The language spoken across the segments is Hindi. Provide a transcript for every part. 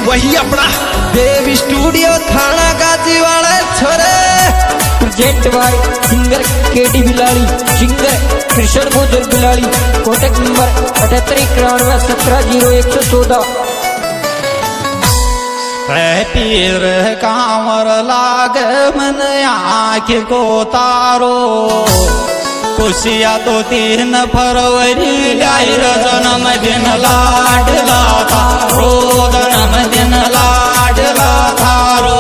वही अपना देव स्टूडियो थाना गाजीवाड़ा छोरे। Project by singer KD Biladi, singer Krishna Gojar Biladi. Contact number 7891170114। पीर कांवर लाग मन आँख को तारो, खुशिया तो 3 फरवरी आई जन्मदिन लाडला थारो, जन्मदिन लाडला थारो।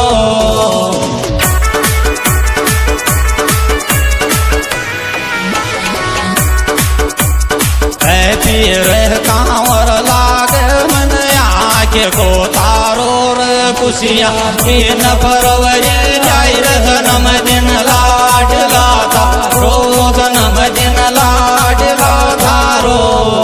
पीर कांवर लाग मन आँख को तारो, खुशिया 3 फरवरी आई जन्मदिन लाडला थारो, जन्मदिन लाडला थारो।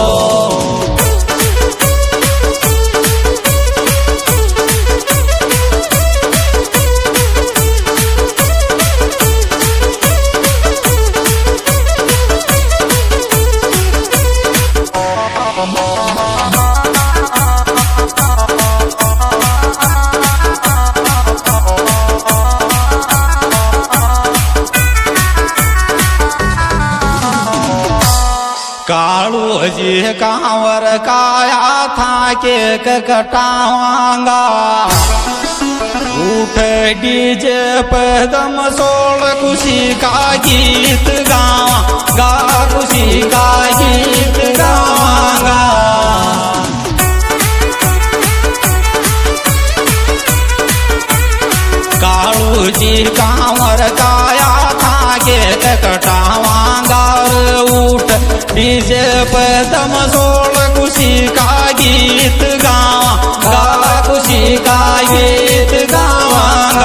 कालू जी कांवर काया था के कटावांगा, उठ डीजे पे दम सोल खुशी का गीत गावा, गा खुशी का गीत गावांगा। कालू जी कांवर काया था के कटावांगा, उठ डीजे पे दम सोल खुशी का गीत गावा, गा खुशी का गीत गावांगा।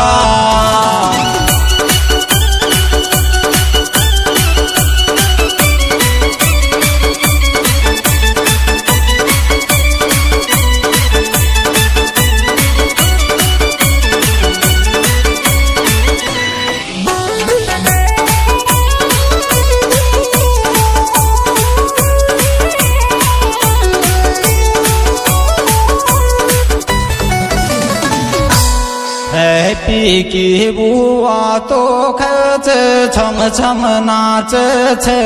पी की बुआ तो खच छम छम नाच छे,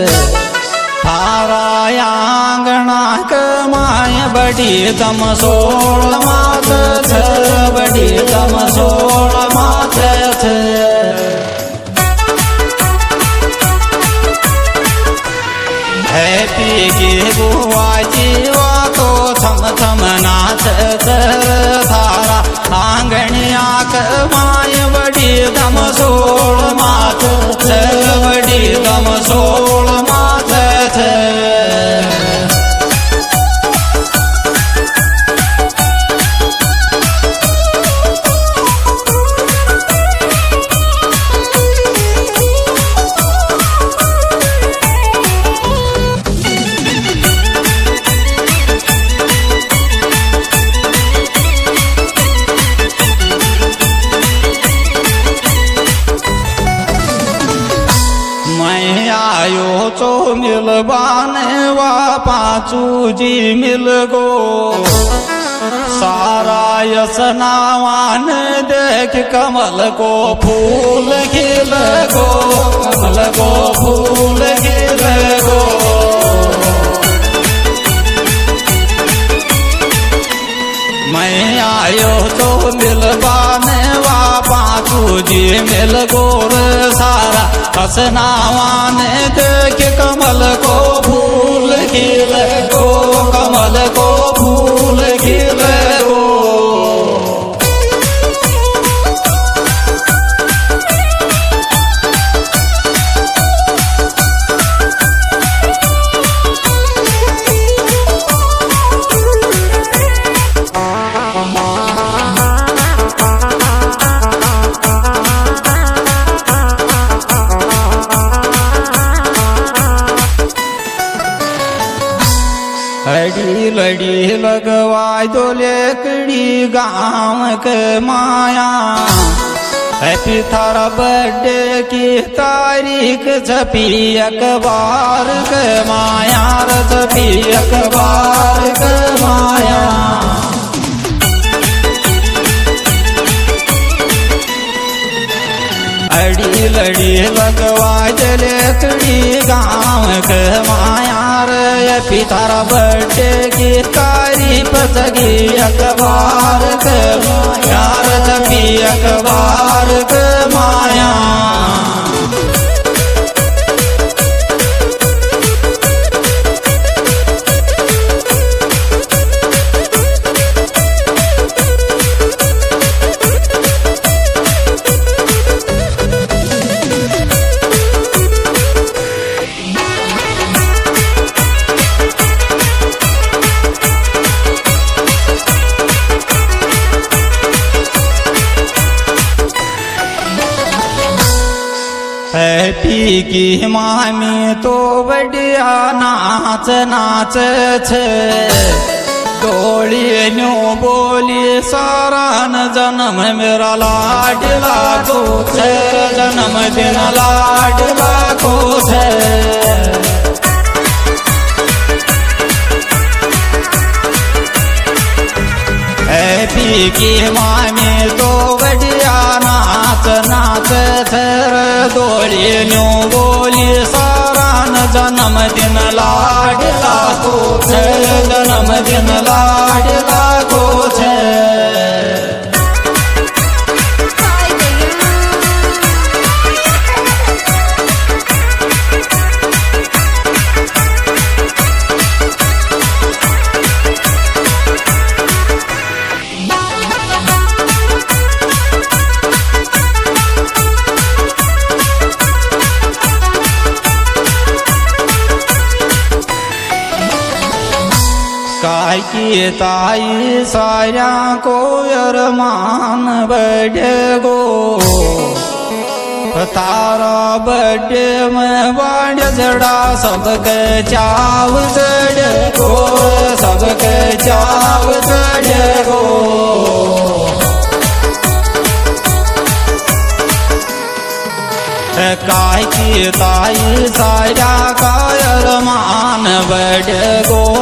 थारा आंगना के माय बड़ी दम सोल माच छे, बड़ी दम सोल माच छे। पी की बुआ जीवा तो छम छम नाच छे, थारा आंगनिया के माय बड़ी दम सोल माच छे, बड़ी दम सोल माच छे। चो मिलबाने वा पाचू जी मिल गो, सारा यसनावान देख कमल को फूल खिल गो, कमल को फूल खिल गो। मैं आयो तो मिलबाने वा पाचू जी मिल गोर, सारा हसनावान देख कमल को फूल खिल गो, कमल को फूल खिल गो। लड़ी लड़ी लगवाय दो लेकड़ी गाँव के माया, हैप्पी थारा बर्थडे की तारीख छपी अखबार के माया, छपी अखबार के माया। तिलक वाजले तुड़ी गाँव के मायार पितारा बर्थडे की तारीफ सगी अखबार के यार छपी अखबार के माया हैप्पी की मामी तो बढ़िया नाच नाच छे डोली न्यू बोली सारान जन्म मेरा लाडला को छे जन्मदिन लाडला को छे हैप्पी की मामी तो बढ़िया नाच नाच थर डोली न्यू बोली सारान जन्मदिन लाडला को छे जन्मदिन लाडला को छे काय की ताई साया को अरमान बढ़े गो तारा बर्थडे में बाढ़ जड़ा सबके चाव चढ़े गो सबके चाव चढ़े गो काय की ताई साया का अरमान बढ़े गो